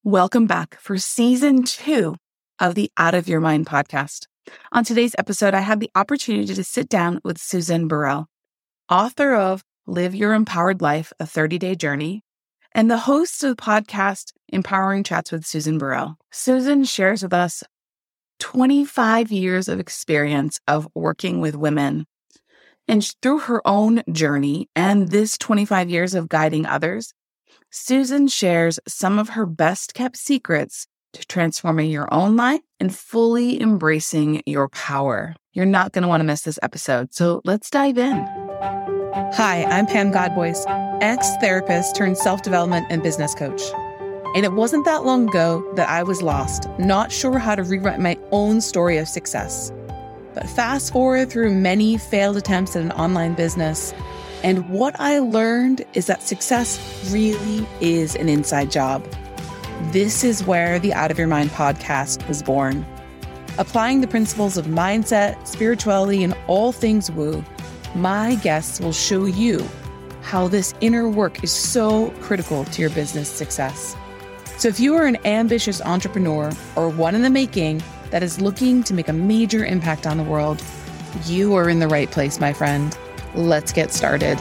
Welcome back for season 2 of the Out of Your Mind podcast. On today's episode, I had the opportunity to sit down with Susan Burrell, author of Live Your Empowered Life, a 30-Day Journey, and the host of the podcast, Empowering Chats with Susan Burrell. Susan shares with us 25 years of experience of working with women. And through her own journey and this 25 years of guiding others, Susan shares some of her best kept secrets to transforming your own life and fully embracing your power. You're not going to want to miss this episode, so let's dive in. Hi, I'm Pam Godboys, ex-therapist turned self-development and business coach. And it wasn't that long ago that I was lost, not sure how to rewrite my own story of success. But fast forward through many failed attempts at an online business, and what I learned is that success really is an inside job. This is where the Out of Your Mind podcast was born. Applying the principles of mindset, spirituality, and all things woo, my guests will show you how this inner work is so critical to your business success. So if you are an ambitious entrepreneur or one in the making that is looking to make a major impact on the world, you are in the right place, my friend. Let's get started.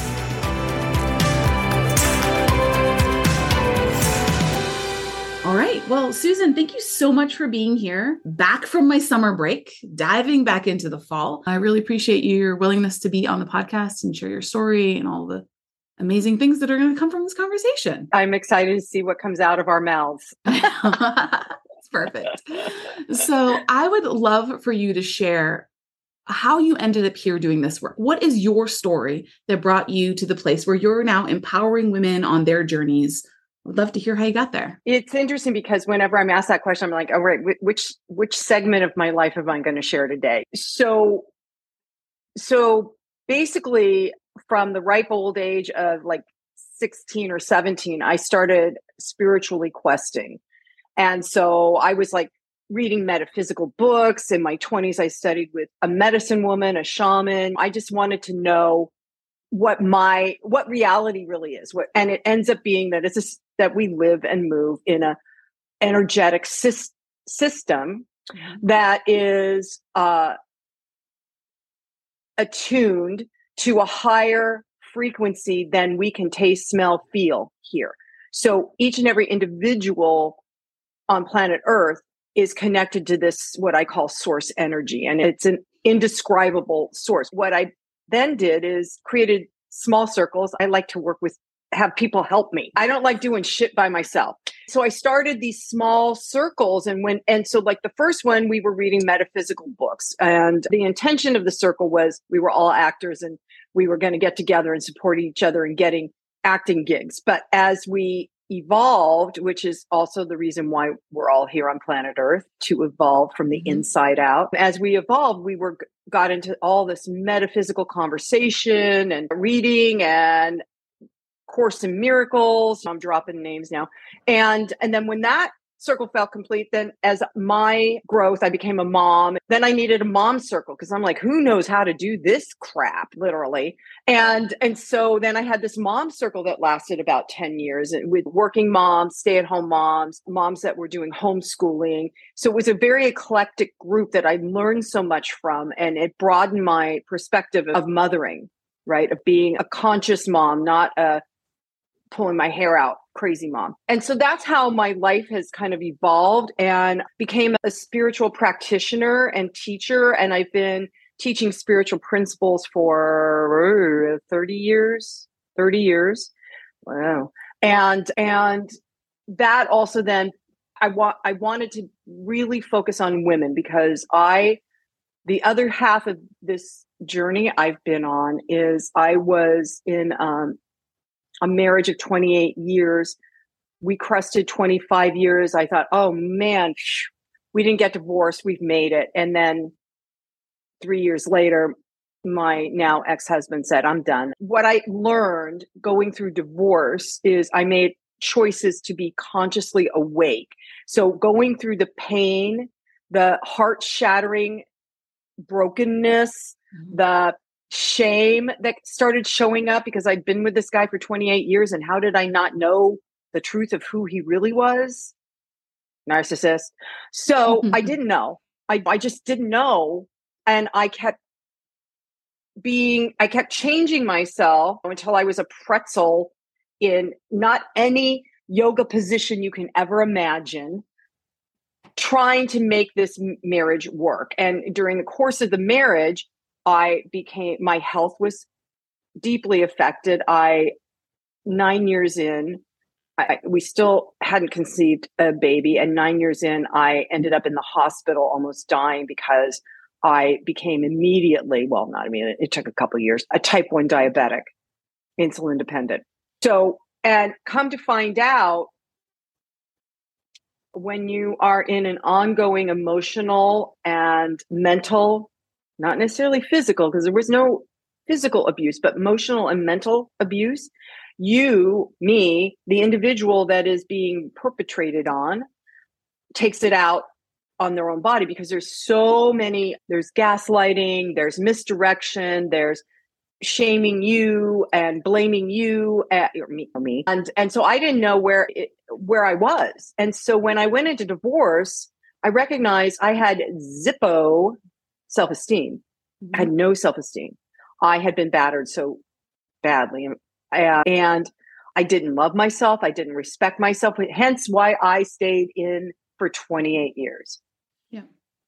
All right. Well, Susan, thank you so much for being here. Back from my summer break, diving back into the fall. I really appreciate your willingness to be on the podcast and share your story and all the amazing things that are going to come from this conversation. I'm excited to see what comes out of our mouths. That's perfect. So I would love for you to share how you ended up here doing this work. What is your story that brought you to the place where you're now empowering women on their journeys? I'd love to hear how you got there. It's interesting because whenever I'm asked that question, I'm like, oh, right, which segment of my life am I going to share today? So basically from the ripe old age of like 16 or 17, I started spiritually questing. And so I was like reading metaphysical books. In my 20s, I studied with a medicine woman, a shaman. I just wanted to know what reality really is. And it ends up being that that we live and move in a energetic system that is attuned to a higher frequency than we can taste, smell, feel here. So each and every individual on planet Earth is connected to this, what I call source energy. And it's an indescribable source. What I then did is created small circles. I like to have people help me. I don't like doing shit by myself. So I started these small circles and so like the first one, we were reading metaphysical books, and the intention of the circle was we were all actors and we were going to get together and support each other and getting acting gigs. But as we evolved, which is also the reason why we're all here on planet Earth, to evolve from the inside out. As we evolved, got into all this metaphysical conversation and reading and Course in Miracles. I'm dropping names now. And then when that circle felt complete, then as my growth, I became a mom. Then I needed a mom circle because I'm like, who knows how to do this crap, literally. And so then I had this mom circle that lasted about 10 years with working moms, stay-at-home moms, moms that were doing homeschooling. So it was a very eclectic group that I learned so much from, and it broadened my perspective of mothering, right? Of being a conscious mom, not a pulling my hair out crazy mom. And so that's how my life has kind of evolved, and became a spiritual practitioner and teacher. And I've been teaching spiritual principles for 30 years. Wow. And that also then I wanted to really focus on women, because the other half of this journey I've been on is I was in a marriage of 28 years. We crested 25 years. I thought, oh man, we didn't get divorced. We've made it. And then 3 years later, my now ex-husband said, I'm done. What I learned going through divorce is I made choices to be consciously awake. So going through the pain, the heart-shattering brokenness, the shame that started showing up because I'd been with this guy for 28 years. And how did I not know the truth of who he really was. Narcissist. So I didn't know. I just didn't know. And I kept changing myself until I was a pretzel in not any yoga position you can ever imagine, trying to make this marriage work. And during the course of the marriage, my health was deeply affected. 9 years in, we still hadn't conceived a baby. And 9 years in, I ended up in the hospital almost dying because I became not immediately, it took a couple of years, a type 1 diabetic, insulin dependent. So, and come to find out, when you are in an ongoing emotional and mental, not necessarily physical, because there was no physical abuse, but emotional and mental abuse, the individual that is being perpetrated on, takes it out on their own body, because there's gaslighting, there's misdirection, there's shaming you and blaming you or me. And so I didn't know where I was. And so when I went into divorce, I recognized I had zippo self-esteem. I had no self-esteem. I had been battered so badly. And I didn't love myself. I didn't respect myself. Hence why I stayed in for 28 years. Yeah.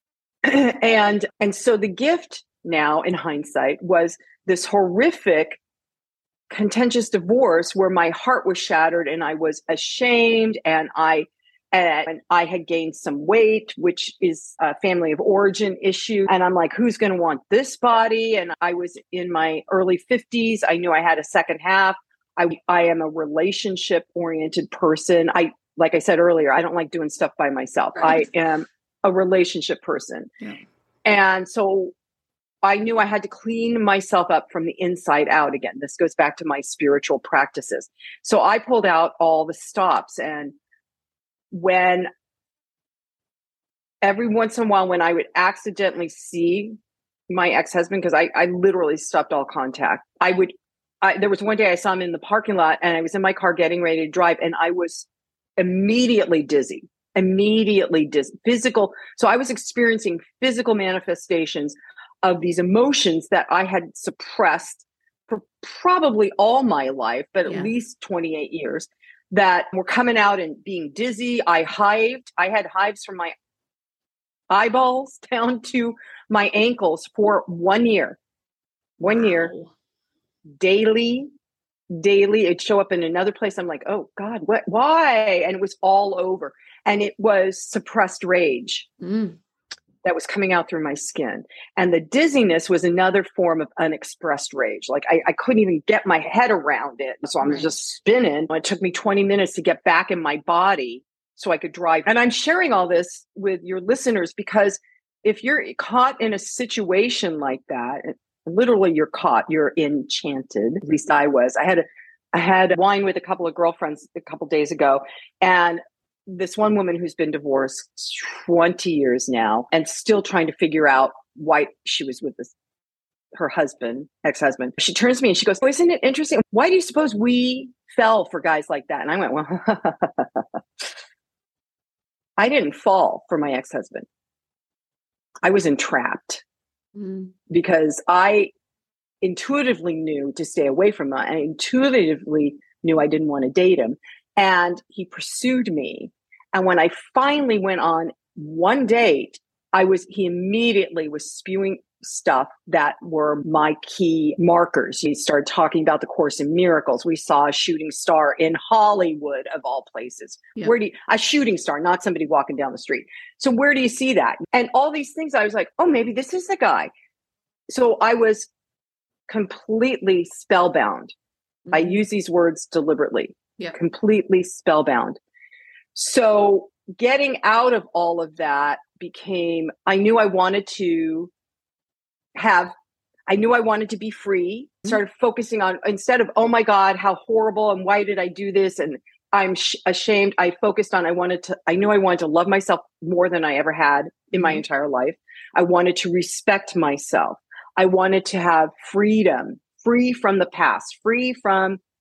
And so the gift now in hindsight was this horrific, contentious divorce where my heart was shattered and I was ashamed, and I had gained some weight, which is a family of origin issue. And I'm like, who's going to want this body? And I was in my early 50s. I knew I had a second half. I am a relationship oriented person. Like I said earlier, I don't like doing stuff by myself. Right. I am a relationship person. Yeah. And so I knew I had to clean myself up from the inside out again. This goes back to my spiritual practices. So I pulled out all the stops. And when every once in a while, when I would accidentally see my ex-husband, because I literally stopped all contact. There was one day I saw him in the parking lot, and I was in my car getting ready to drive, and I was immediately dizzy, physical. So I was experiencing physical manifestations of these emotions that I had suppressed for probably all my life, but at least 28 years, that were coming out and being dizzy. I had hives from my eyeballs down to my ankles for 1 year. 1 year, daily. It'd show up in another place. I'm like, oh God, why? And it was all over. And it was suppressed rage that was coming out through my skin. And the dizziness was another form of unexpressed rage. Like I couldn't even get my head around it. So I'm just spinning. It took me 20 minutes to get back in my body so I could drive. And I'm sharing all this with your listeners because if you're caught in a situation like that, literally you're caught, you're enchanted. At least I was. I had wine with a couple of girlfriends a couple of days ago, and this one woman who's been divorced 20 years now and still trying to figure out why she was with her ex-husband. She turns to me and she goes, oh, isn't it interesting? Why do you suppose we fell for guys like that? And I went, well, I didn't fall for my ex-husband. I was entrapped because I intuitively knew to stay away from him. I intuitively knew I didn't want to date him. And he pursued me. And when I finally went on one date, he immediately was spewing stuff that were my key markers. He started talking about the Course in Miracles. We saw a shooting star in Hollywood, of all places. Yeah. A shooting star, not somebody walking down the street. So where do you see that? And all these things, I was like, oh, maybe this is the guy. So I was completely spellbound. I use these words deliberately. Yeah. Completely spellbound. So getting out of all of that I knew I wanted to be free. Started focusing on, instead of, oh my God, how horrible, and why did I do this? And I'm ashamed. I focused on, I knew I wanted to love myself more than I ever had in my entire life. I wanted to respect myself. I wanted to have freedom, free from the past, free from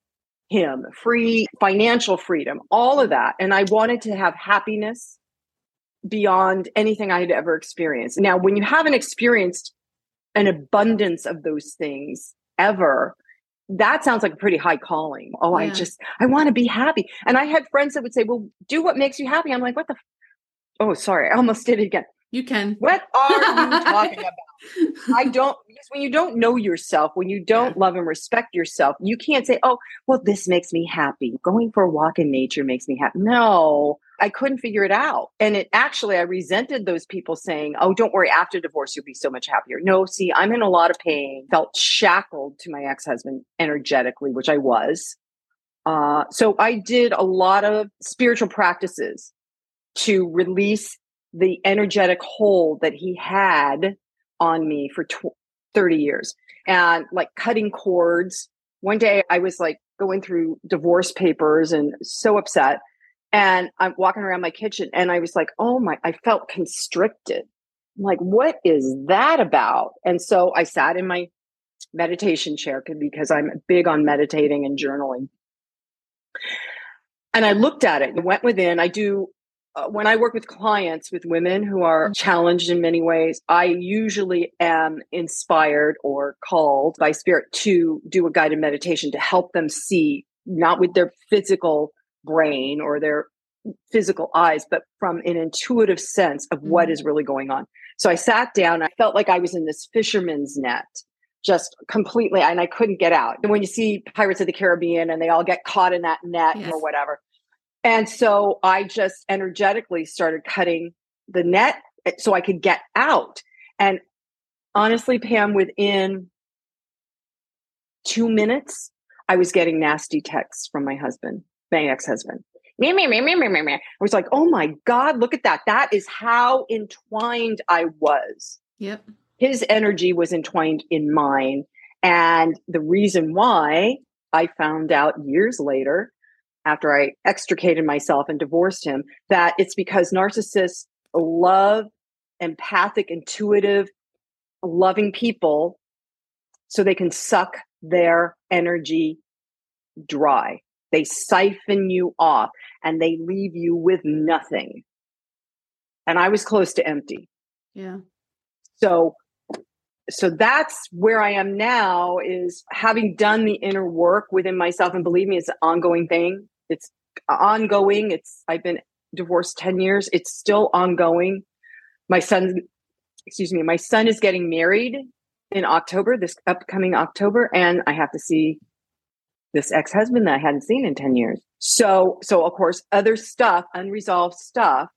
him, free financial freedom, all of that. And I wanted to have happiness beyond anything I had ever experienced. Now, when you haven't experienced an abundance of those things ever, that sounds like a pretty high calling. Oh, Yeah. I want to be happy. And I had friends that would say, well, do what makes you happy. I'm like, what the? Oh, sorry. I almost did it again. You can. What are you talking about? Because when you don't know yourself, when you don't love and respect yourself, you can't say, oh, well, this makes me happy. Going for a walk in nature makes me happy. No, I couldn't figure it out. And I resented those people saying, oh, don't worry, after divorce, you'll be so much happier. No, see, I'm in a lot of pain, felt shackled to my ex-husband energetically, which I was. So I did a lot of spiritual practices to release the energetic hold that he had on me for 30 years, and like cutting cords. One day I was like going through divorce papers and so upset. And I'm walking around my kitchen and I was like, I felt constricted. I'm like, what is that about? And so I sat in my meditation chair because I'm big on meditating and journaling. And I looked at it and went within. When I work with clients, with women who are challenged in many ways, I usually am inspired or called by spirit to do a guided meditation to help them see, not with their physical brain or their physical eyes, but from an intuitive sense of what is really going on. So I sat down, I felt like I was in this fisherman's net, just completely, and I couldn't get out. And when you see Pirates of the Caribbean and they all get caught in that net or whatever. And so I just energetically started cutting the net so I could get out. And honestly, Pam, within 2 minutes, I was getting nasty texts from my ex-husband. I was like, oh my God, look at that. That is how entwined I was. Yep. His energy was entwined in mine. And the reason why, I found out years later, after I extricated myself and divorced him, that it's because narcissists love empathic, intuitive, loving people so they can suck their energy dry. They siphon you off and they leave you with nothing. And I was close to empty. Yeah. So that's where I am now, is having done the inner work within myself. And believe me, it's an ongoing thing. It's ongoing. I've been divorced 10 years. It's still ongoing. My son is getting married in October, this upcoming October. And I have to see this ex-husband that I hadn't seen in 10 years. So of course, other stuff, unresolved stuff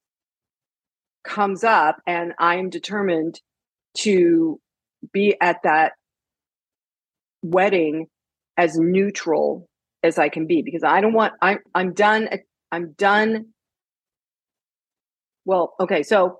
comes up, and I am determined to be at that wedding as neutral as I can be, because I'm done. Well, okay. So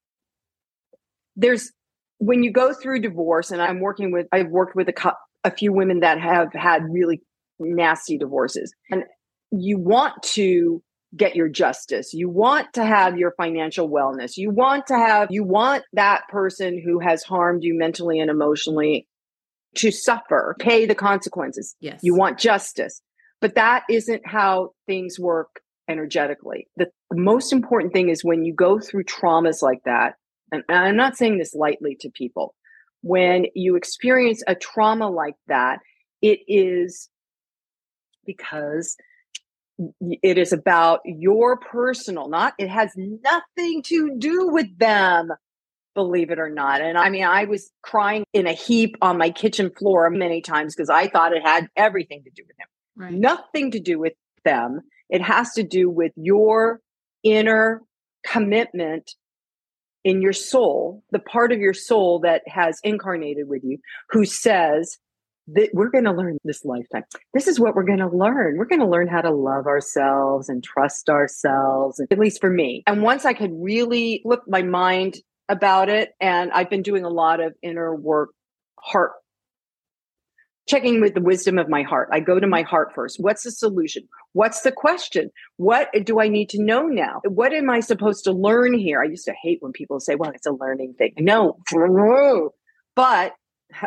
when you go through divorce, and I've worked with a few women that have had really nasty divorces, and you want to get your justice. You want to have your financial wellness. You want that person who has harmed you mentally and emotionally to suffer, pay the consequences. Yes. You want justice. But that isn't how things work energetically. The most important thing is when you go through traumas like that, and I'm not saying this lightly to people, when you experience a trauma like that, it is because it is about your personal, it has nothing to do with them, believe it or not. And I mean, I was crying in a heap on my kitchen floor many times because I thought it had everything to do with him. Right. Nothing to do with them. It has to do with your inner commitment in your soul, the part of your soul that has incarnated with you, who says that we're going to learn this lifetime. This is what we're going to learn. We're going to learn how to love ourselves and trust ourselves, at least for me. And once I could really flip my mind about it, and I've been doing a lot of inner work, heart, checking with the wisdom of my heart. I go to my heart first. What's the solution? What's the question? What do I need to know now? What am I supposed to learn here? I used to hate when people say, well, it's a learning thing. No, but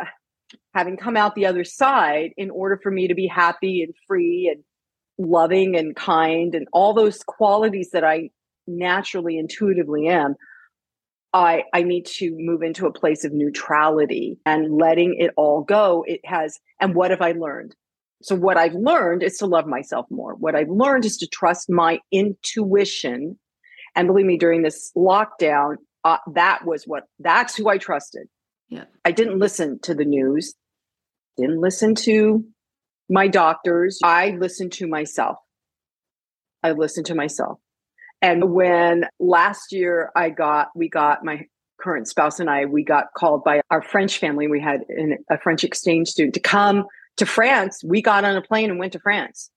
having come out the other side, in order for me to be happy and free and loving and kind and all those qualities that I naturally, intuitively am, I need to move into a place of neutrality and letting it all go. And what have I learned? So what I've learned is to love myself more. What I've learned is to trust my intuition. And believe me, during this lockdown, that's who I trusted. Yeah. I didn't listen to the news, didn't listen to my doctors. I listened to myself. And when last year we got my current spouse and we got called by our French family. We had a French exchange student to come to France. We got on a plane and went to France,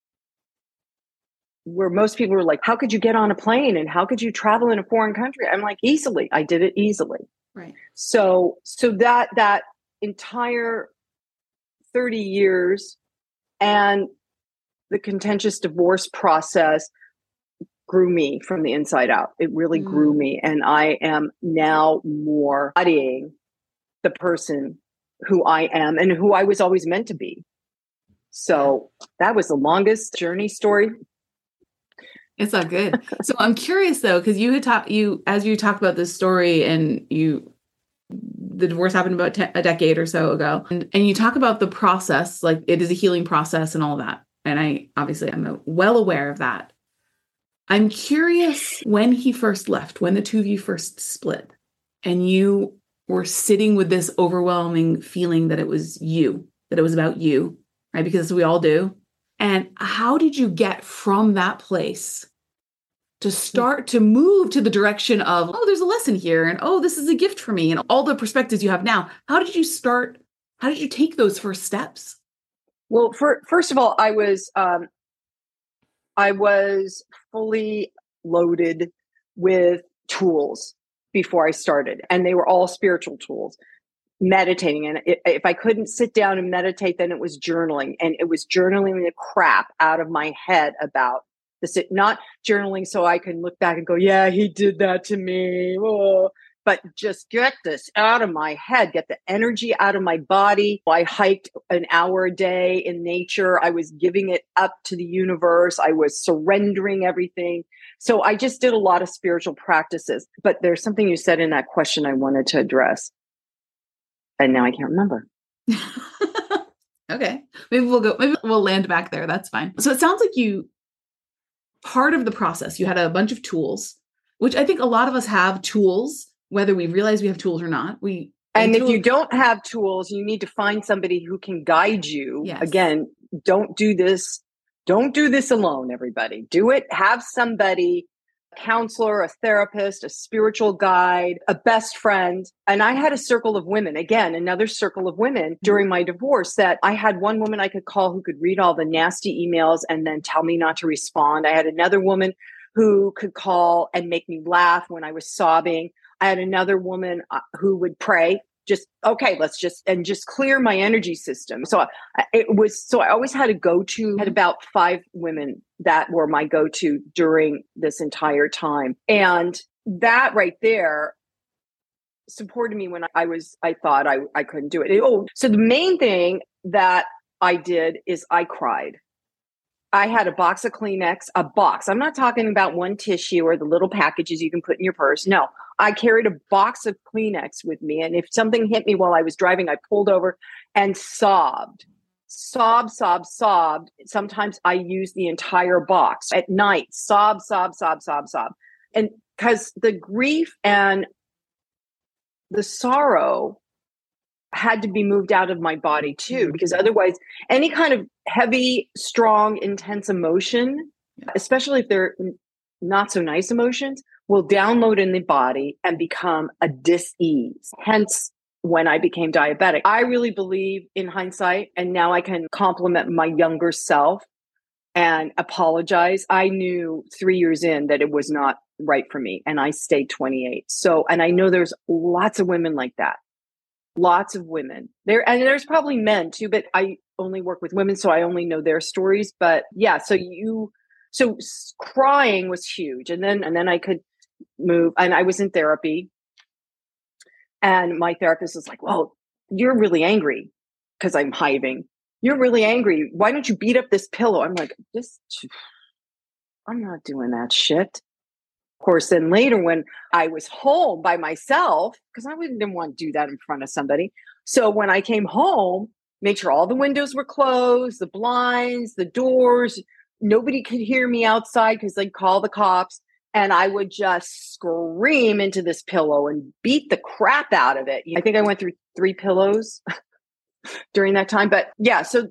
where most people were like, how could you get on a plane and how could you travel in a foreign country? I'm like, easily. I did it easily. Right. So that entire 30 years and the contentious divorce process grew me from the inside out. It really grew me. And I am now more embodying the person who I am and who I was always meant to be. So that was the longest journey story. It's not good. So I'm curious though, because as you talked about this story and the divorce happened about a decade or so ago. And you talk about the process, like it is a healing process and all that. And I'm well aware of that. I'm curious when he first left, when the two of you first split and you were sitting with this overwhelming feeling that it was about you, right? Because we all do. And how did you get from that place to start to move to the direction of, oh, there's a lesson here. And, oh, this is a gift for me. And all the perspectives you have now. How did you take those first steps? Well, first of all, I was fully loaded with tools before I started, and they were all spiritual tools. Meditating, and if I couldn't sit down and meditate, then it was journaling, and it was journaling the crap out of my head about this. Not journaling so I can look back and go, "Yeah, he did that to me," but just get this out of my head, get the energy out of my body. I hiked an hour a day in nature. I was giving it up to the universe. I was surrendering everything. So I just did a lot of spiritual practices. But there's something you said in that question I wanted to address. And now I can't remember. Okay. Maybe we'll land back there. That's fine. So it sounds like part of the process, you had a bunch of tools, which I think a lot of us have tools, whether we realize we have tools or not. And if you don't have tools, you need to find somebody who can guide you. Yes. Again, don't do this alone, everybody. Do it. Have somebody, a counselor, a therapist, a spiritual guide, a best friend. And I had a circle of women, again, another circle of women during my divorce, that I had one woman I could call who could read all the nasty emails and then tell me not to respond. I had another woman who could call and make me laugh when I was sobbing. I had another woman who would pray, just clear my energy system. So I always had a go-to, had about 5 women that were my go-to during this entire time. And that right there supported me when I thought I couldn't do it. So the main thing that I did is I cried. I had a box of Kleenex, a box. I'm not talking about one tissue or the little packages you can put in your purse. No, I carried a box of Kleenex with me. And if something hit me while I was driving, I pulled over and sobbed. Sobbed. Sometimes I used the entire box at night. Sob. And because the grief and the sorrow had to be moved out of my body too, because otherwise any kind of heavy, strong, intense emotion, especially if they're not so nice emotions, will download in the body and become a dis-ease. Hence, when I became diabetic, I really believe in hindsight, and now I can compliment my younger self and apologize. I knew 3 years in that it was not right for me, and I stayed 28. So, and I know there's lots of women like that. Lots of women there, and there's probably men too, but I only work with women, so I only know their stories. But yeah, so crying was huge, and then I could move, and I was in therapy, and my therapist was like, "Well, you're really angry because I'm hiving. You're really angry. Why don't you beat up this pillow? I'm like, I'm not doing that shit. Of course, then later when I was home by myself, because I didn't want to do that in front of somebody. So when I came home, make sure all the windows were closed, the blinds, the doors, nobody could hear me outside because they'd call the cops. And I would just scream into this pillow and beat the crap out of it. I think I went through 3 pillows during that time. But yeah, so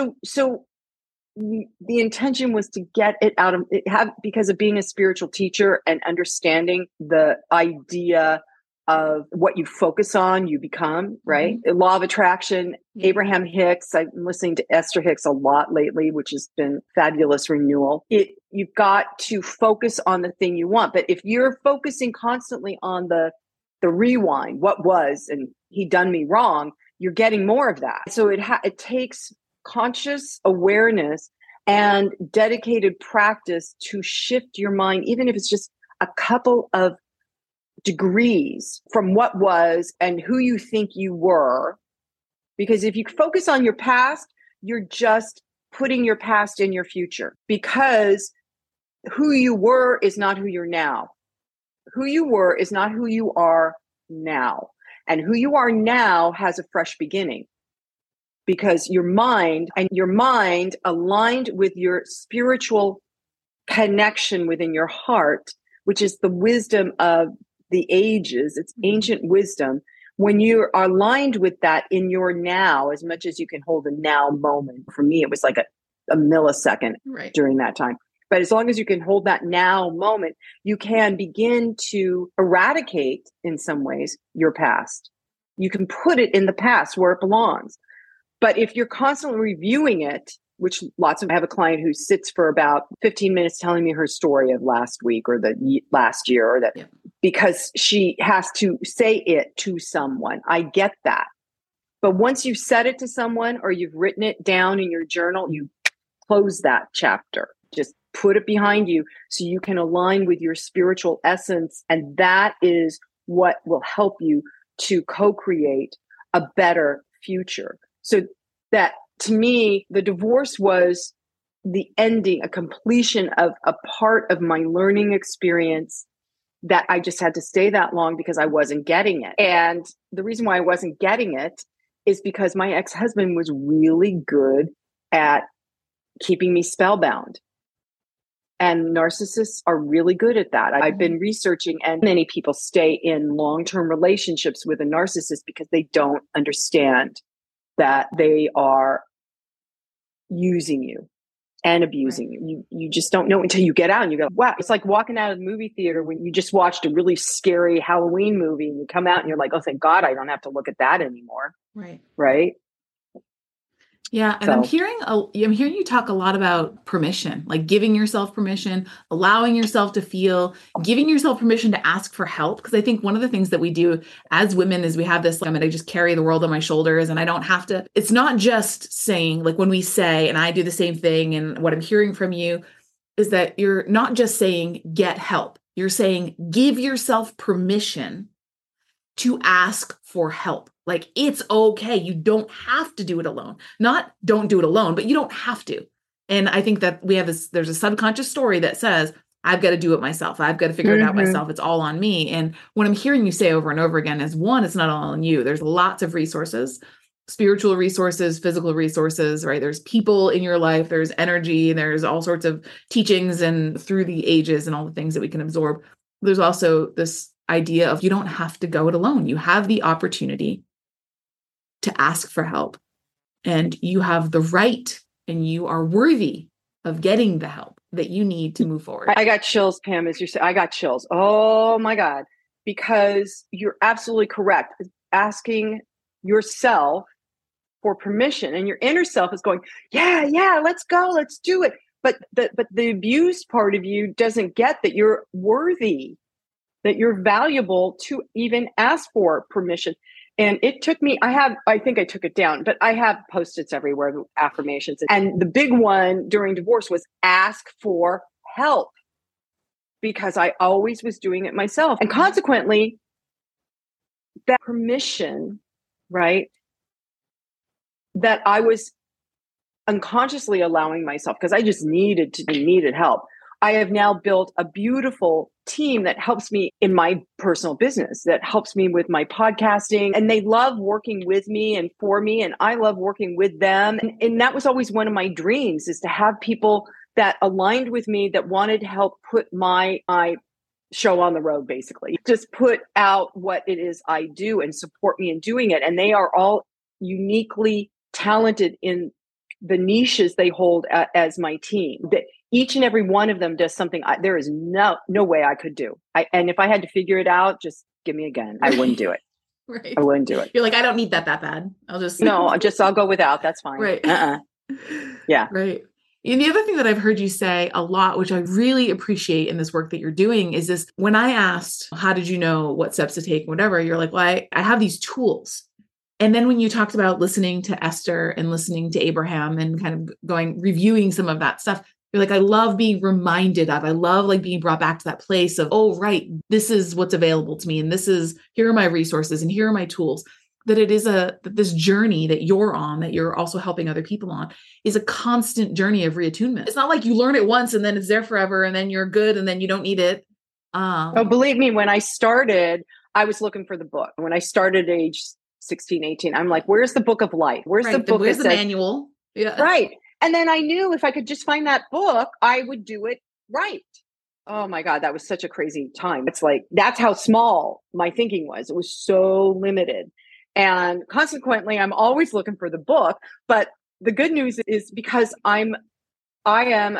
the intention was to get it out of it, because of being a spiritual teacher and understanding the idea of what you focus on, you become, right? The law of attraction, Abraham Hicks. I'm listening to Esther Hicks a lot lately, which has been fabulous renewal. You've got to focus on the thing you want. But if you're focusing constantly on the rewind, what was, and he done me wrong, you're getting more of that. So it takes conscious awareness and dedicated practice to shift your mind, even if it's just a couple of degrees from what was and who you think you were. Because if you focus on your past, you're just putting your past in your future, because who you were is not who you're now. Who you were is not who you are now. And who you are now has a fresh beginning, because your mind aligned with your spiritual connection within your heart, which is the wisdom of the ages. It's ancient wisdom. When you are aligned with that in your now, as much as you can hold a now moment. For me, it was like a millisecond during that time. But as long as you can hold that now moment, you can begin to eradicate, in some ways, your past. You can put it in the past where it belongs. But if you're constantly reviewing it, which I have a client who sits for about 15 minutes telling me her story of last week or the last year, or that because she has to say it to someone. I get that. But once you've said it to someone or you've written it down in your journal, you close that chapter. Just put it behind you so you can align with your spiritual essence. And that is what will help you to co-create a better future. So that, to me, the divorce was the ending, a completion of a part of my learning experience that I just had to stay that long because I wasn't getting it. And the reason why I wasn't getting it is because my ex-husband was really good at keeping me spellbound. And narcissists are really good at that. I've been researching, and many people stay in long-term relationships with a narcissist because they don't understand that they are using you and abusing you. You just don't know until you get out and you go, wow. It's like walking out of the movie theater when you just watched a really scary Halloween movie and you come out and you're like, oh, thank God I don't have to look at that anymore. Right. Yeah. And I'm hearing you talk a lot about permission, like giving yourself permission, allowing yourself to feel, giving yourself permission to ask for help. Because I think one of the things that we do as women is we have this, I just carry the world on my shoulders and I don't have to, it's not just saying, like when we say, and I do the same thing, and what I'm hearing from you is that you're not just saying get help. You're saying give yourself permission to ask for help. Like, it's okay. You don't have to do it alone. Not don't do it alone, but you don't have to. And I think that there's a subconscious story that says, I've got to do it myself. I've got to figure it out myself. It's all on me. And what I'm hearing you say over and over again is, one, it's not all on you. There's lots of resources, spiritual resources, physical resources, right? There's people in your life, there's energy, there's all sorts of teachings and through the ages and all the things that we can absorb. There's also this idea of you don't have to go it alone. You have the opportunity to ask for help, and you have the right and you are worthy of getting the help that you need to move forward. I got chills, Pam, as you said. I got chills. Oh my God. Because you're absolutely correct. Asking yourself for permission, and your inner self is going, yeah, let's go, let's do it. But the abused part of you doesn't get that you're worthy, that you're valuable to even ask for permission. And it took me, I think I took it down, but I have Post-its everywhere, affirmations. And the big one during divorce was ask for help, because I always was doing it myself. And consequently, that permission, right, that I was unconsciously allowing myself, because I just needed help. I have now built a beautiful team that helps me in my personal business, that helps me with my podcasting, and they love working with me and for me, and I love working with them. And that was always one of my dreams, is to have people that aligned with me, that wanted to help put my show on the road, basically just put out what it is I do and support me in doing it. And they are all uniquely talented in the niches they hold as my team. That each and every one of them does something there is no way I could do. And if I had to figure it out, just give me a gun. I wouldn't do it. Right. I wouldn't do it. You're like, I don't need that bad. I'll go without. That's fine. Right. Yeah. Right. And the other thing that I've heard you say a lot, which I really appreciate in this work that you're doing, is this: when I asked, how did you know what steps to take, whatever, you're like, well, I have these tools. And then when you talked about listening to Esther and listening to Abraham and kind of reviewing some of that stuff, you're like, I love being reminded of, I love like being brought back to that place of, oh, right, this is what's available to me. And here are my resources and here are my tools. That it is this journey that you're on, that you're also helping other people on, is a constant journey of reattunement. It's not like you learn it once and then it's there forever and then you're good and then you don't need it. Believe me, when I started, I was looking for the book. When I started at age 16, 18, I'm like, where's the book of life? Where's the book? Where's the manual? Yeah. Right. And then I knew if I could just find that book, I would do it right. Oh my God, that was such a crazy time. It's like, that's how small my thinking was. It was so limited. And consequently, I'm always looking for the book. But the good news is, because I am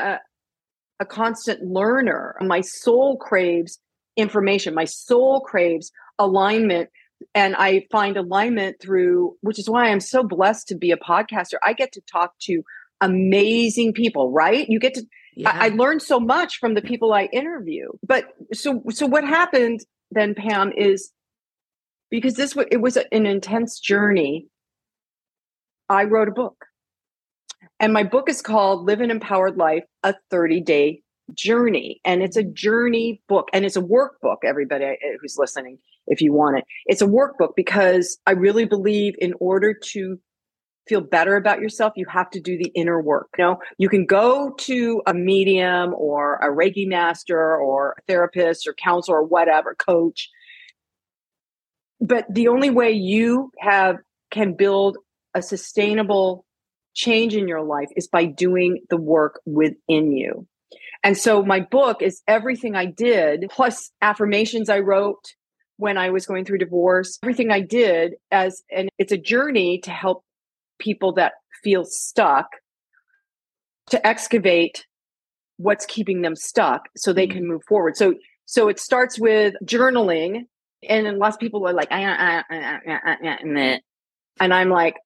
a constant learner, my soul craves information. My soul craves alignment. And I find alignment through, which is why I'm so blessed to be a podcaster. I get to talk to amazing people, right? You get to, I learned so much from the people I interview. But so what happened then, Pam, is, because it was an intense journey, I wrote a book. And my book is called Live an Empowered Life, a 30-Day Journey. And it's a journey book. And it's a workbook, everybody who's listening, if you want it. It's a workbook, because I really believe in order to feel better about yourself, you have to do the inner work. You can go to a medium or a Reiki master or a therapist or counselor or whatever, coach. But the only way you can build a sustainable change in your life is by doing the work within you. And so my book is everything I did, plus affirmations I wrote when I was going through divorce, everything I did and it's a journey to help people that feel stuck to excavate what's keeping them stuck so they can move forward. So it starts with journaling. And then lots of people are like, and I'm like,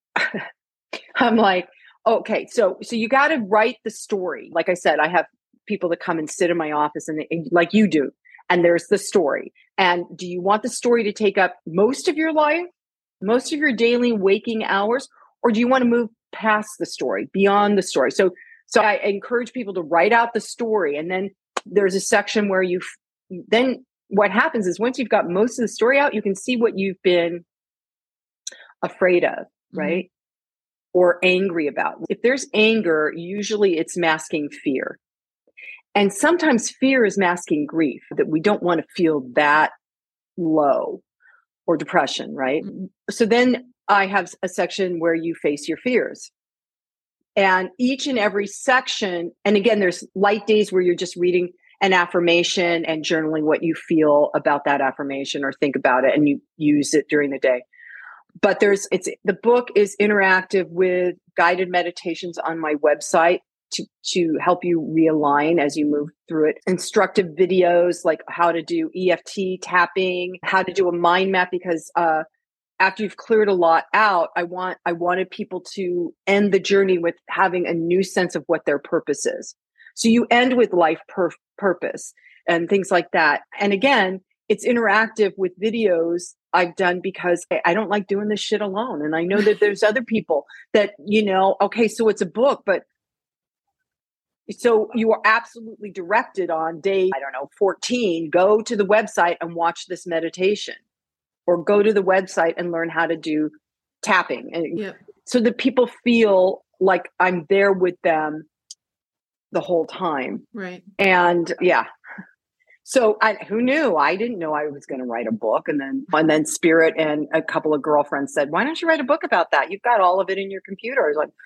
okay, so you got to write the story. Like I said, I have people that come and sit in my office and like you do, and there's the story. And do you want the story to take up most of your life, most of your daily waking hours, or do you want to move past the story, beyond the story? So I encourage people to write out the story, and then there's a section where then what happens is, once you've got most of the story out, you can see what you've been afraid of, right? Mm-hmm. Or angry about. If there's anger, usually it's masking fear. And sometimes fear is masking grief, that we don't want to feel that low, or depression, right? Mm-hmm. So then I have a section where you face your fears. And each and every section, and again, there's light days where you're just reading an affirmation and journaling what you feel about that affirmation or think about it, and you use it during the day. But the book is interactive with guided meditations on my website to help you realign as you move through it. Instructive videos like how to do EFT tapping, how to do a mind map, because after you've cleared a lot out, I wanted people to end the journey with having a new sense of what their purpose is. So you end with life purpose and things like that. And again, it's interactive with videos I've done, because I don't like doing this shit alone. And I know that there's other people that, okay, so it's a book, but so you are absolutely directed on day, 14, go to the website and watch this meditation, or go to the website and learn how to do tapping. And so that people feel like I'm there with them the whole time. Right. And yeah. So who knew? I didn't know I was going to write a book. And then Spirit and a couple of girlfriends said, why don't you write a book about that? You've got all of it in your computer. I was like,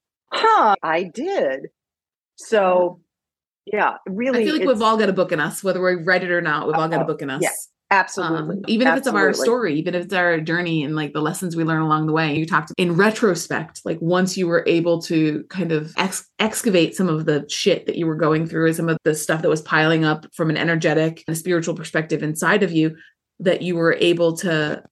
I did. So yeah, really. I feel like we've all got a book in us, whether we read it or not. We've all got a book in us. Yeah, absolutely. Even if it's of our story, even if it's our journey and like the lessons we learn along the way. You talked in retrospect, like once you were able to kind of excavate some of the shit that you were going through and some of the stuff that was piling up from an energetic and spiritual perspective inside of you, that you were able to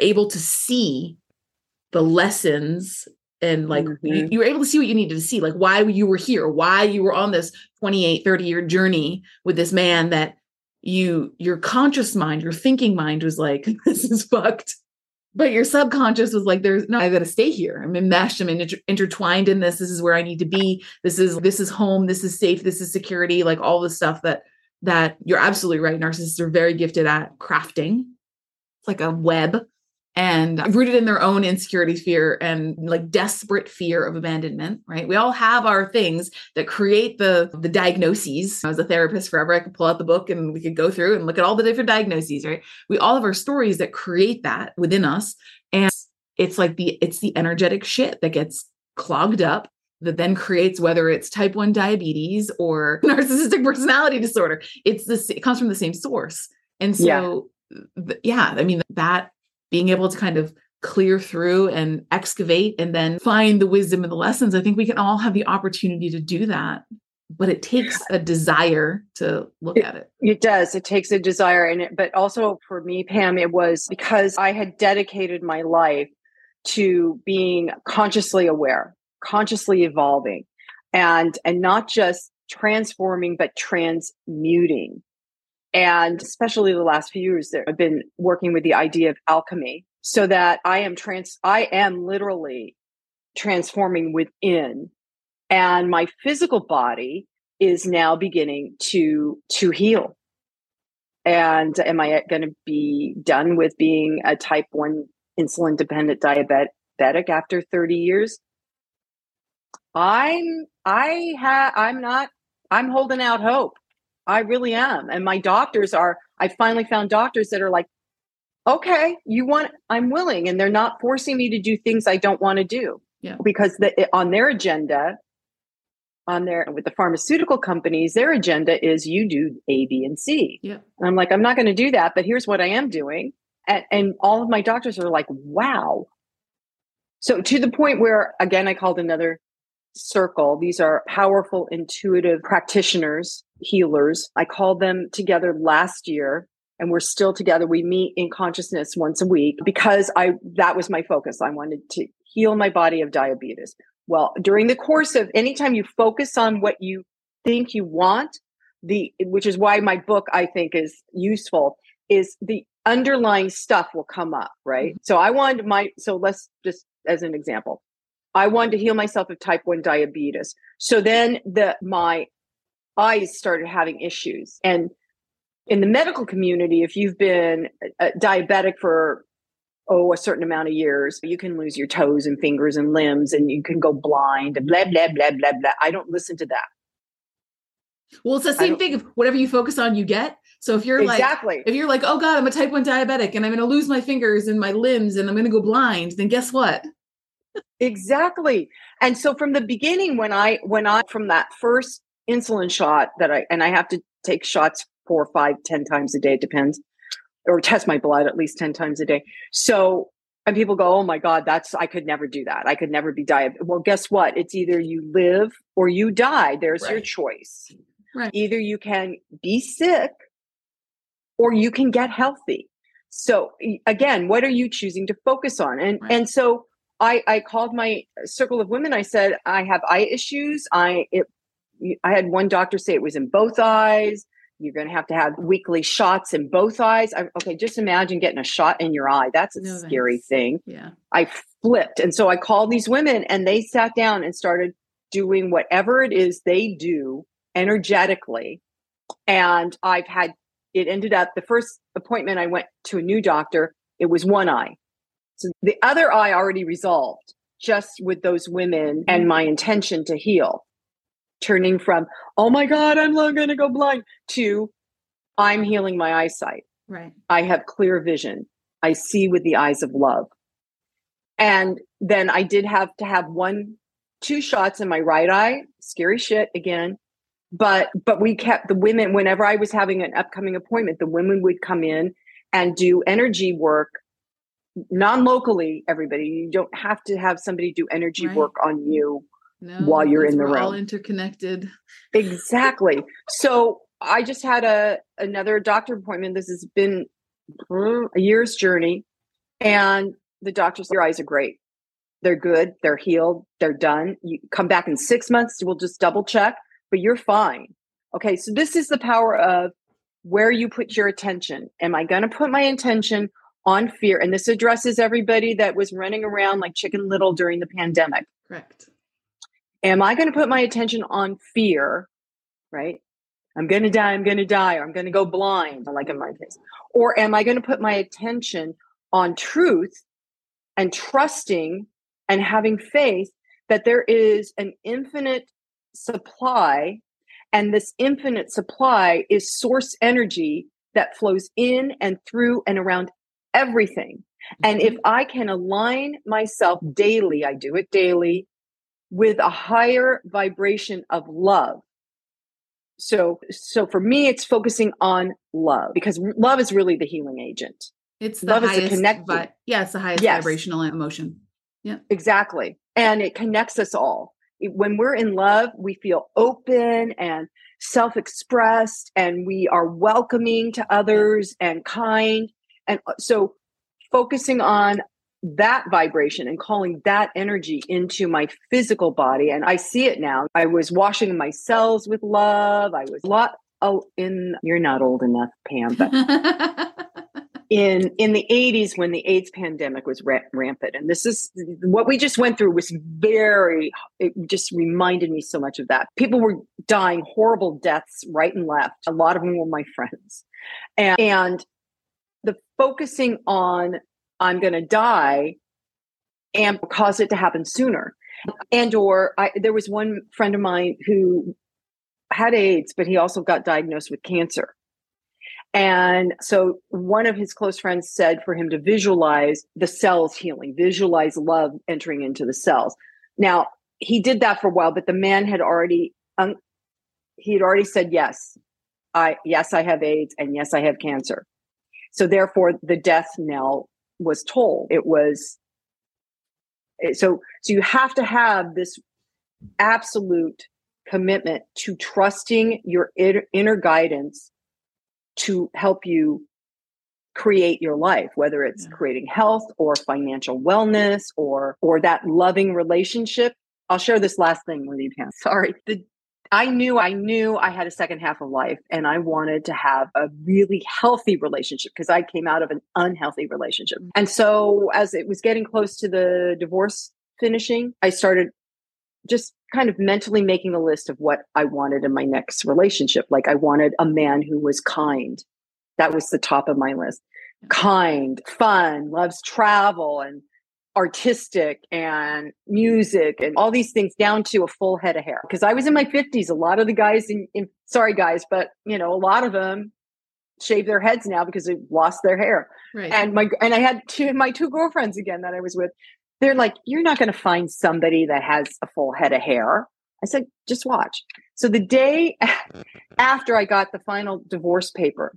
see the lessons. And like you were able to see what you needed to see, like why you were here, why you were on this 28, 30-year journey with this man that your conscious mind, your thinking mind was like, this is fucked. But your subconscious was like, I got to stay here. I'm enmeshed. I'm intertwined in this. This is where I need to be. This is home. This is safe. This is security. Like all the stuff that you're absolutely right. Narcissists are very gifted at crafting. It's like a web. And rooted in their own insecurity, fear, and like desperate fear of abandonment, right? We all have our things that create the diagnoses. I was a therapist forever. I could pull out the book and we could go through and look at all the different diagnoses, right? We all have our stories that create that within us. And it's like it's the energetic shit that gets clogged up that then creates, whether it's type 1 diabetes or narcissistic personality disorder. It comes from the same source. And so, I mean, that being able to kind of clear through and excavate and then find the wisdom and the lessons. I think we can all have the opportunity to do that, but it takes a desire to look at it. It does. It takes a desire but also for me, Pam, it was because I had dedicated my life to being consciously aware, consciously evolving, and not just transforming, but transmuting. And especially the last few years, I've been working with the idea of alchemy so that I am literally transforming within, and my physical body is now beginning to heal. And am I going to be done with being a type 1 insulin dependent diabetic after 30 years? I'm holding out hope. I really am. And my doctors I finally found doctors that are like, okay, I'm willing. And they're not forcing me to do things I don't want to do. Yeah. Because on their agenda, with the pharmaceutical companies, their agenda is you do A, B, and C. Yeah. And I'm like, I'm not going to do that, but here's what I am doing. And all of my doctors are like, wow. So to the point where, again, I called another circle. These are powerful, intuitive practitioners, healers. I called them together last year and we're still together. We meet in consciousness once a week because that was my focus. I wanted to heal my body of diabetes. Well, during the course of anytime you focus on what you think you want, which is why my book I think is useful, is the underlying stuff will come up, right? Mm-hmm. So let's just as an example, I wanted to heal myself of type 1 diabetes. So then my eyes started having issues. And in the medical community, if you've been diabetic for a certain amount of years, you can lose your toes and fingers and limbs and you can go blind and blah, blah, blah, blah, blah. I don't listen to that. Well, it's the same thing. If whatever you focus on, you get. So if you're like, oh God, I'm a type 1 diabetic and I'm going to lose my fingers and my limbs and I'm going to go blind, then guess what? Exactly. And so from the beginning, when I from that first insulin shot I have to take shots 4, 5, 10 times a day, it depends, or test my blood at least 10 times a day. So, and people go, oh my God, I could never do that. I could never be diabetic. Well, guess what? It's either you live or you die. There's your choice. Right. Either you can be sick or you can get healthy. So again, what are you choosing to focus on? And so I called my circle of women. I said, I have eye issues. I had one doctor say it was in both eyes. You're going to have weekly shots in both eyes. Okay, just imagine getting a shot in your eye. That's a scary thing. Yeah. I flipped. And so I called these women and they sat down and started doing whatever it is they do energetically. And it ended up, the first appointment I went to a new doctor, it was one eye. So the other eye already resolved. just with those women and my intention to heal, turning from, oh my God, I'm going to go blind, to I'm healing my eyesight. Right. I have clear vision. I see with the eyes of love. And then I did have to have 2 shots in my right eye. Scary shit again. But we kept the women, whenever I was having an upcoming appointment, the women would come in and do energy work non-locally. Everybody, you don't have to have somebody do energy work on you while you're in the room. We're all interconnected. Exactly. So I just had another doctor appointment. This has been a year's journey. And the doctor said, your eyes are great. They're good. They're healed. They're done. You come back in 6 months. We'll just double check, but you're fine. Okay. So this is the power of where you put your attention. Am I going to put my attention on fear? And this addresses everybody that was running around like Chicken Little during the pandemic. Correct. Am I going to put my attention on fear, right? I'm going to die, or I'm going to go blind, like in my case. Or am I going to put my attention on truth and trusting and having faith that there is an infinite supply, and this infinite supply is source energy that flows in and through and around everything. And if I can align myself daily, I do it daily, with a higher vibration of love. So for me, it's focusing on love, because love is really the healing agent. It's the highest, it's the highest vibrational emotion. Yeah, exactly. And it connects us all. When we're in love, we feel open and self-expressed, and we are welcoming to others and kind. And so focusing on that vibration and calling that energy into my physical body. And I see it now. I was washing my cells with love. I was you're not old enough, Pam, but in the 80s, when the AIDS pandemic was rampant, and this is what we just went through, was it just reminded me so much of that. People were dying horrible deaths right and left. A lot of them were my friends. And the focusing on I'm going to die and cause it to happen sooner. There was one friend of mine who had AIDS, but he also got diagnosed with cancer. And so one of his close friends said for him to visualize the cells healing, visualize love entering into the cells. Now, he did that for a while, but the man had already said, yes, I have AIDS, and yes, I have cancer. So therefore the death knell was tolled. It was so you have to have this absolute commitment to trusting your inner guidance to help you create your life, whether it's creating health or financial wellness or that loving relationship. I'll share this last thing with you, Pam. Sorry. I knew I had a second half of life, and I wanted to have a really healthy relationship because I came out of an unhealthy relationship. And so as it was getting close to the divorce finishing, I started just kind of mentally making a list of what I wanted in my next relationship. Like I wanted a man who was kind. That was the top of my list. Kind, fun, loves travel and artistic and music and all these things, down to a full head of hair. Because I was in my 50s. A lot of the guys sorry guys, but a lot of them shave their heads now because they've lost their hair. Right. And I had my 2 girlfriends again that I was with. They're like, you're not going to find somebody that has a full head of hair. I said, just watch. So the day after I got the final divorce paper,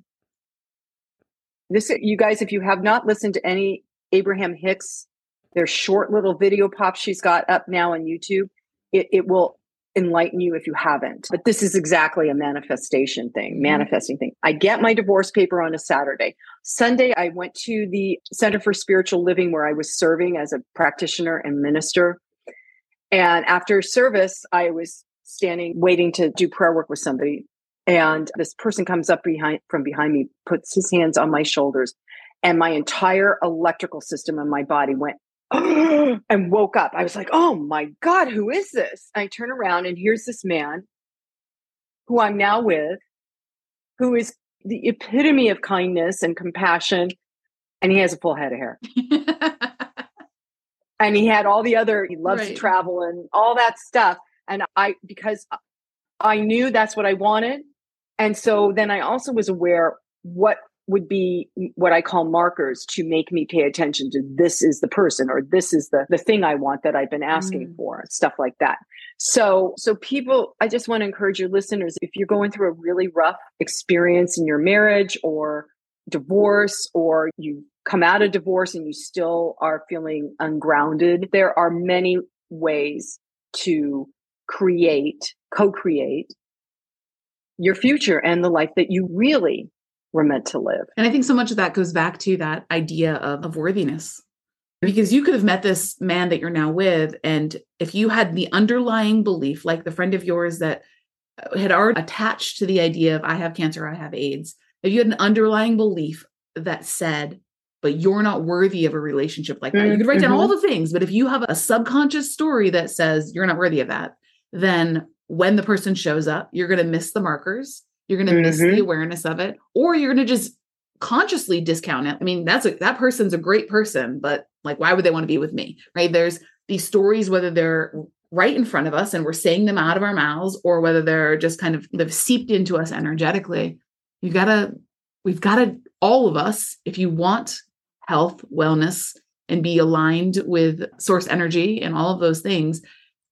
you guys, if you have not listened to any Abraham Hicks, there's short little video pops she's got up now on YouTube. It will enlighten you if you haven't. But this is exactly a manifesting thing. I get my divorce paper on a Saturday. Sunday, I went to the Center for Spiritual Living where I was serving as a practitioner and minister. And after service, I was standing waiting to do prayer work with somebody. And this person comes up from behind me, puts his hands on my shoulders, and my entire electrical system in my body went and woke up. I was like, oh my God, who is this? I turn around and here's this man who I'm now with, who is the epitome of kindness and compassion. And he has a full head of hair. And he had all the other, he loves to Right. travel and all that stuff. And because I knew that's what I wanted. And so then I also was aware what would be what I call markers to make me pay attention to this is the person, or this is the thing I want that I've been asking for, stuff like that. So people, I just want to encourage your listeners, if you're going through a really rough experience in your marriage or divorce, or you come out of divorce and you still are feeling ungrounded, there are many ways to co-create your future and the life that you really were meant to live. And I think so much of that goes back to that idea of worthiness, because you could have met this man that you're now with. And if you had the underlying belief, like the friend of yours that had already attached to the idea of I have cancer, I have AIDS, if you had an underlying belief that said, but you're not worthy of a relationship like that, you could write down all the things. But if you have a subconscious story that says you're not worthy of that, then when the person shows up, you're going to miss the markers. You're going to miss the awareness of it, or you're going to just consciously discount it. I mean, that person's a great person, but like, why would they want to be with me? Right? There's these stories, whether they're right in front of us and we're saying them out of our mouths, or whether they're just kind of, they've seeped into us energetically. We've got to, all of us, if you want health, wellness, and be aligned with source energy and all of those things,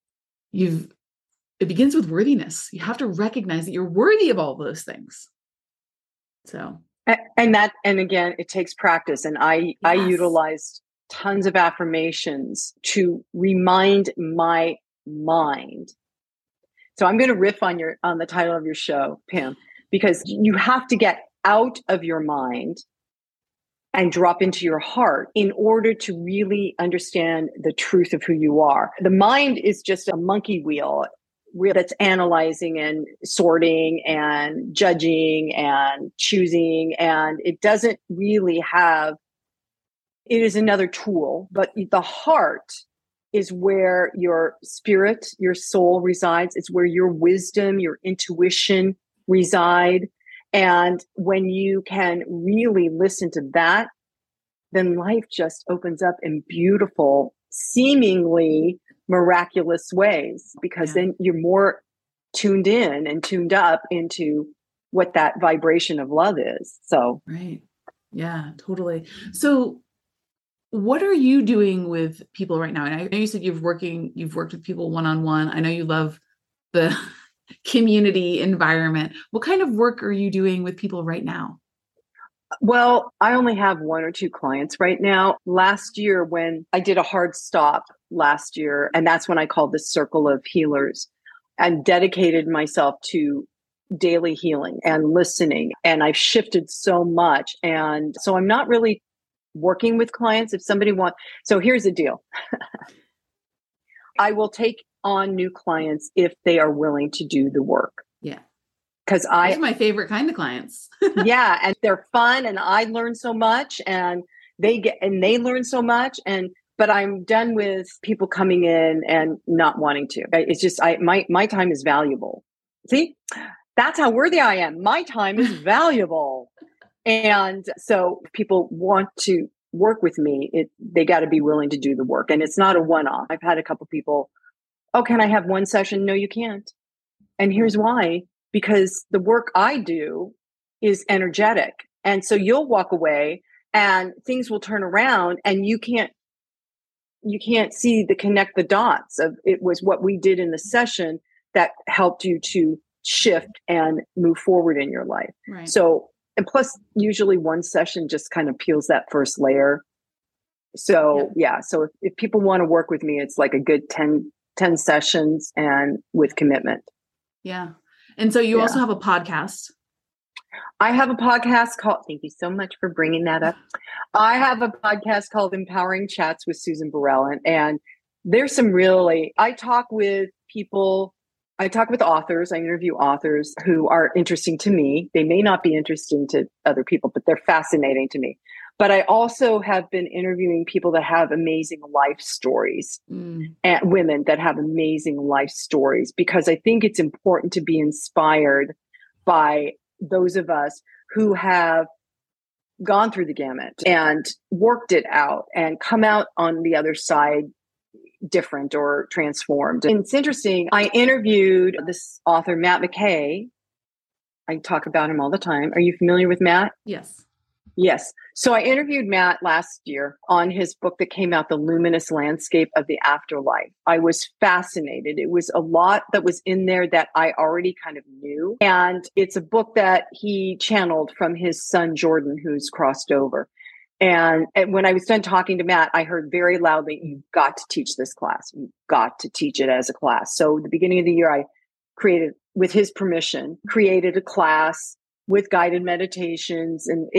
it begins with worthiness. You have to recognize that you're worthy of all those things. So, and again, it takes practice. And I utilized tons of affirmations to remind my mind. So I'm going to riff on the title of your show, Pam, because you have to get out of your mind and drop into your heart in order to really understand the truth of who you are. The mind is just a monkey wheel that's analyzing and sorting and judging and choosing. And it doesn't really it is another tool, but the heart is where your spirit, your soul resides. It's where your wisdom, your intuition reside. And when you can really listen to that, then life just opens up in beautiful, seemingly miraculous ways, because then you're more tuned in and tuned up into what that vibration of love is. So, right. Yeah, totally. So what are you doing with people right now? And I know you said you've worked with people one-on-one. I know you love the community environment. What kind of work are you doing with people right now? Well, I only have one or two clients right now. Last year, when I did a hard stop last year, and that's when I called the Circle of Healers and dedicated myself to daily healing and listening. And I've shifted so much. And so I'm not really working with clients. If somebody so here's the deal. I will take on new clients if they are willing to do the work. Yeah. Because those are my favorite kind of clients. Yeah. And they're fun. And I learn so much, and they learn so much. But I'm done with people coming in and not wanting to. It's just, my time is valuable. See, that's how worthy I am. My time is valuable. And so if people want to work with me, they got to be willing to do the work. And it's not a one-off. I've had a couple people, oh, can I have one session? No, you can't. And here's why. Because the work I do is energetic. And so you'll walk away and things will turn around, and you can't connect the dots of it was what we did in the session that helped you to shift and move forward in your life. Right. So, and plus usually one session just kind of peels that first layer. So so if people want to work with me, it's like a good 10 sessions and with commitment. Yeah. And so you also have a podcast. I have a podcast called, thank you so much for bringing that up. I have a podcast called Empowering Chats with Susan Burrell. And there's some I talk with people, I talk with authors, I interview authors who are interesting to me. They may not be interesting to other people, but they're fascinating to me. But I also have been interviewing people that have amazing life stories, and women that have amazing life stories, because I think it's important to be inspired by those of us who have gone through the gamut and worked it out and come out on the other side different or transformed. And it's interesting. I interviewed this author, Matt McKay. I talk about him all the time. Are you familiar with Matt? Yes. Yes. So I interviewed Matt last year on his book that came out, The Luminous Landscape of the Afterlife. I was fascinated. It was a lot that was in there that I already kind of knew. And it's a book that he channeled from his son, Jordan, who's crossed over. And when I was done talking to Matt, I heard very loudly, you've got to teach this class. You've got to teach it as a class. So at the beginning of the year, I created, with his permission, created a class with guided meditations. And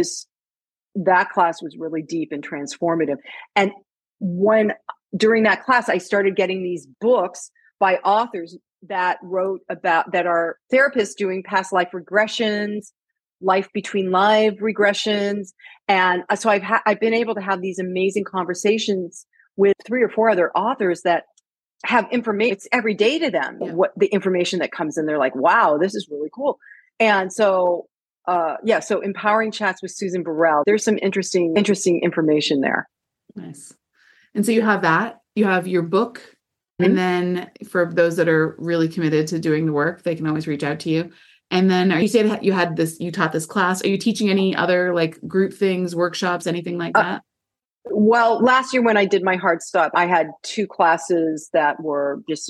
that class was really deep and transformative. And during that class, I started getting these books by authors that are therapists doing past life regressions, life between life regressions. And so I've been able to have these amazing conversations with 3 or 4 other authors that have information. It's every day to them, what the information that comes in. They're like, wow, this is really cool. And so, so Empowering Chats with Susan Burrell, there's some interesting information there. Nice. And so you have that, you have your book. Mm-hmm. And then for those that are really committed to doing the work, they can always reach out to you. And then you said you taught this class. Are you teaching any other like group things, workshops, anything like that? Well, last year when I did my hard stop, I had 2 classes that were just,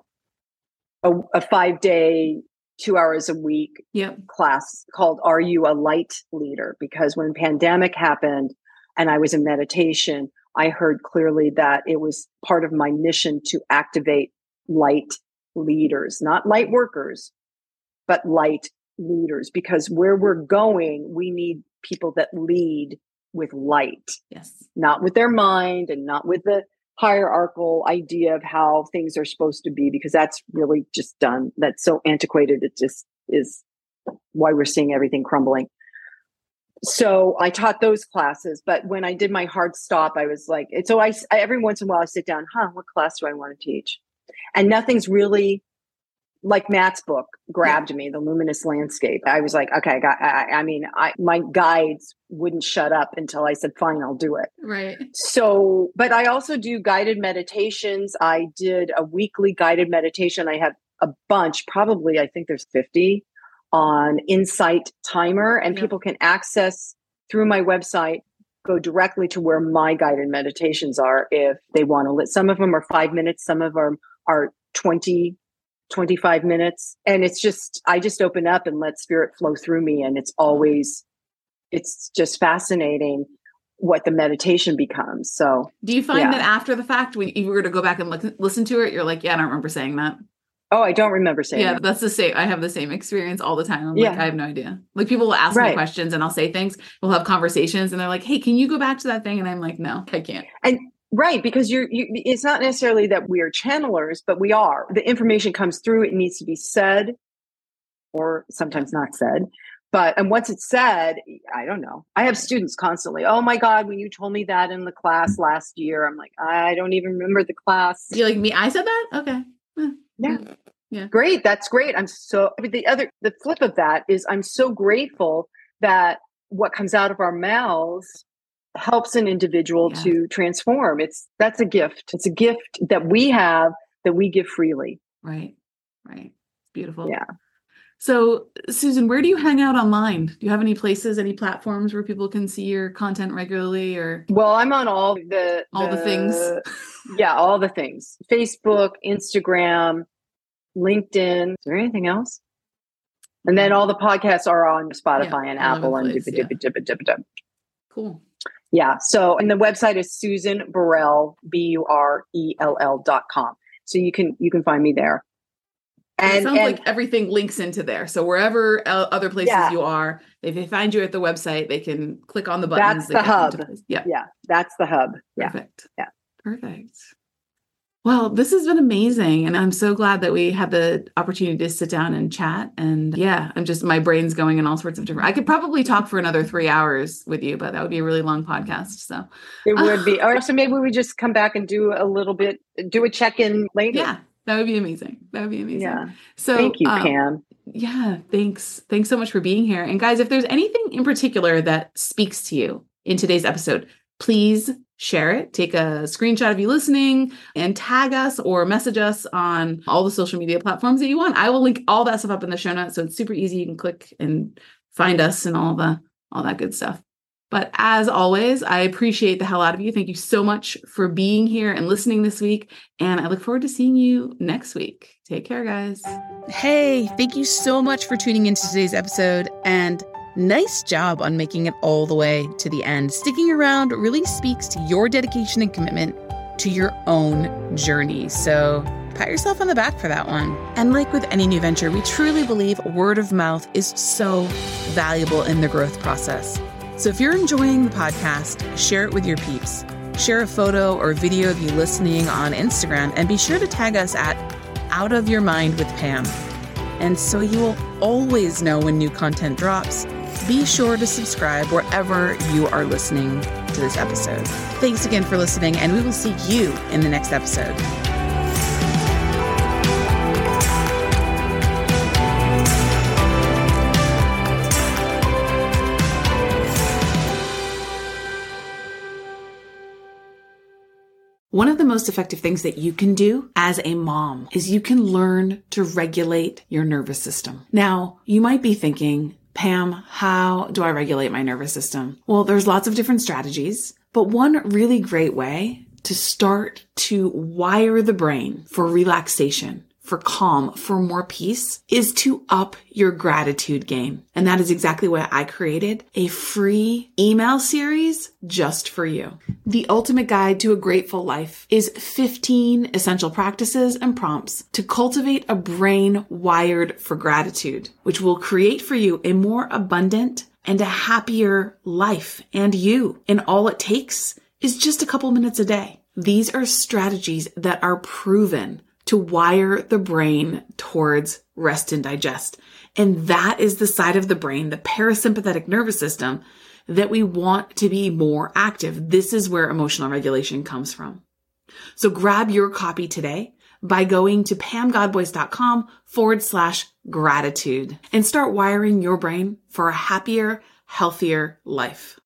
a 5-day, 2 hours a week class called Are You a Light Leader? Because when pandemic happened and I was in meditation, I heard clearly that it was part of my mission to activate light leaders, not light workers, but light leaders, because where we're going, we need people that lead with light, not with their mind and not with the hierarchical idea of how things are supposed to be, because that's really just done. That's so antiquated. It just is why we're seeing everything crumbling. So I taught those classes, but when I did my hard stop, I was like, so I every once in a while I sit down, what class do I want to teach? And nothing's really like Matt's book grabbed me, The Luminous Landscape. I was like, okay, my guides wouldn't shut up until I said, fine, I'll do it. Right. So, but I also do guided meditations. I did a weekly guided meditation. I have a bunch, probably, I think there's 50 on Insight Timer, and people can access through my website, go directly to where my guided meditations are if they want to. Some of them are 5 minutes. Some of them are 25 minutes. And I just open up and let spirit flow through me. And it's just fascinating what the meditation becomes. So do you find that after the fact, when you were to go back and listen to it, you're like, I don't remember saying that. Oh, I don't remember saying that. That's the same. I have the same experience all the time. I'm like, I have no idea. Like people will ask me questions and I'll say things, we'll have conversations and they're like, hey, can you go back to that thing? And I'm like, no, I can't. And right, because it's not necessarily that we are channelers, but we are. The information comes through, it needs to be said or sometimes not said. And once it's said, I don't know. I have students constantly, oh my God, when you told me that in the class last year, I'm like, I don't even remember the class. You're like me, I said that? Okay. Yeah. Great. That's great. The flip of that is I'm so grateful that what comes out of our mouths helps an individual to transform. That's a gift. It's a gift that we have that we give freely. Right. It's beautiful. Yeah. So Susan, where do you hang out online? Do you have any places, any platforms where people can see your content regularly or? Well, I'm on all the things. Yeah. All the things. Facebook, Instagram, LinkedIn. Is there anything else? And then all the podcasts are on Spotify and Apple and Cool. Yeah. So, and the website is Susan Burrell, BURELL.com. So you can find me there. And it sounds like everything links into there. So wherever other places you are, if they find you at the website, they can click on the buttons. That's the hub. Yeah. That's the hub. Perfect. Yeah. Perfect. Well, this has been amazing. And I'm so glad that we had the opportunity to sit down and chat. And my brain's going in all sorts of different, I could probably talk for another 3 hours with you, but that would be a really long podcast. So it would be. Or so maybe we just come back and do a check-in later. Yeah, that would be amazing. Yeah. So thank you, Pam. Yeah, thanks. Thanks so much for being here. And guys, if there's anything in particular that speaks to you in today's episode, please share it, take a screenshot of you listening and tag us or message us on all the social media platforms that you want. I will link all that stuff up in the show notes. So it's super easy. You can click and find us and all that good stuff. But as always, I appreciate the hell out of you. Thank you so much for being here and listening this week. And I look forward to seeing you next week. Take care, guys. Hey, thank you so much for tuning into today's episode. And nice job on making it all the way to the end. Sticking around really speaks to your dedication and commitment to your own journey. So pat yourself on the back for that one. And like with any new venture, we truly believe word of mouth is so valuable in the growth process. So if you're enjoying the podcast, share it with your peeps. Share a photo or video of you listening on Instagram and be sure to tag us at Out of Your Mind with Pam. And so you will always know when new content drops, be sure to subscribe wherever you are listening to this episode. Thanks again for listening, and we will see you in the next episode. One of the most effective things that you can do as a mom is you can learn to regulate your nervous system. Now, you might be thinking, Pam, how do I regulate my nervous system? Well, there's lots of different strategies, but one really great way to start to wire the brain for relaxation, for calm, for more peace is to up your gratitude game. And that is exactly why I created a free email series just for you. The Ultimate Guide to a Grateful Life is 15 essential practices and prompts to cultivate a brain wired for gratitude, which will create for you a more abundant and a happier life and you. And all it takes is just a couple minutes a day. These are strategies that are proven to wire the brain towards rest and digest. And that is the side of the brain, the parasympathetic nervous system, that we want to be more active. This is where emotional regulation comes from. So grab your copy today by going to pamgodboys.com/gratitude and start wiring your brain for a happier, healthier life.